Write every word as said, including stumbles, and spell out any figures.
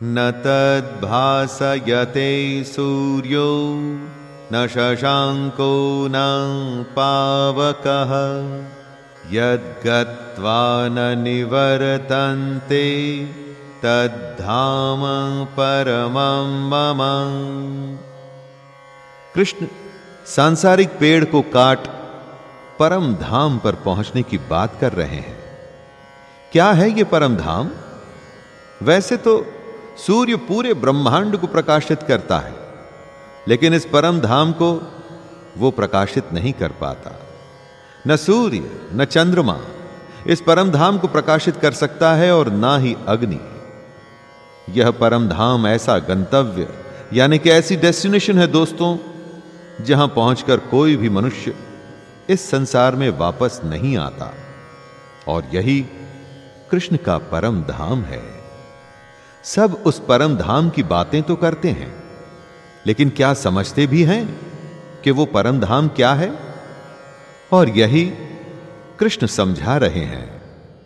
न तद्भासयते सूर्यो न शशांको न पावकः यद्गत्वा न निवर्तन्ते तद्धाम परमं मम। कृष्ण सांसारिक पेड़ को काट परम धाम पर पहुंचने की बात कर रहे हैं। क्या है यह परम धाम? वैसे तो सूर्य पूरे ब्रह्मांड को प्रकाशित करता है, लेकिन इस परम धाम को वो प्रकाशित नहीं कर पाता। न सूर्य न चंद्रमा इस परम धाम को प्रकाशित कर सकता है और ना ही अग्नि। यह परम धाम ऐसा गंतव्य यानी कि ऐसी डेस्टिनेशन है दोस्तों, जहां पहुंचकर कोई भी मनुष्य इस संसार में वापस नहीं आता। और यही कृष्ण का परम धाम है। सब उस परम धाम की बातें तो करते हैं, लेकिन क्या समझते भी हैं कि वो परम धाम क्या है? और यही कृष्ण समझा रहे हैं।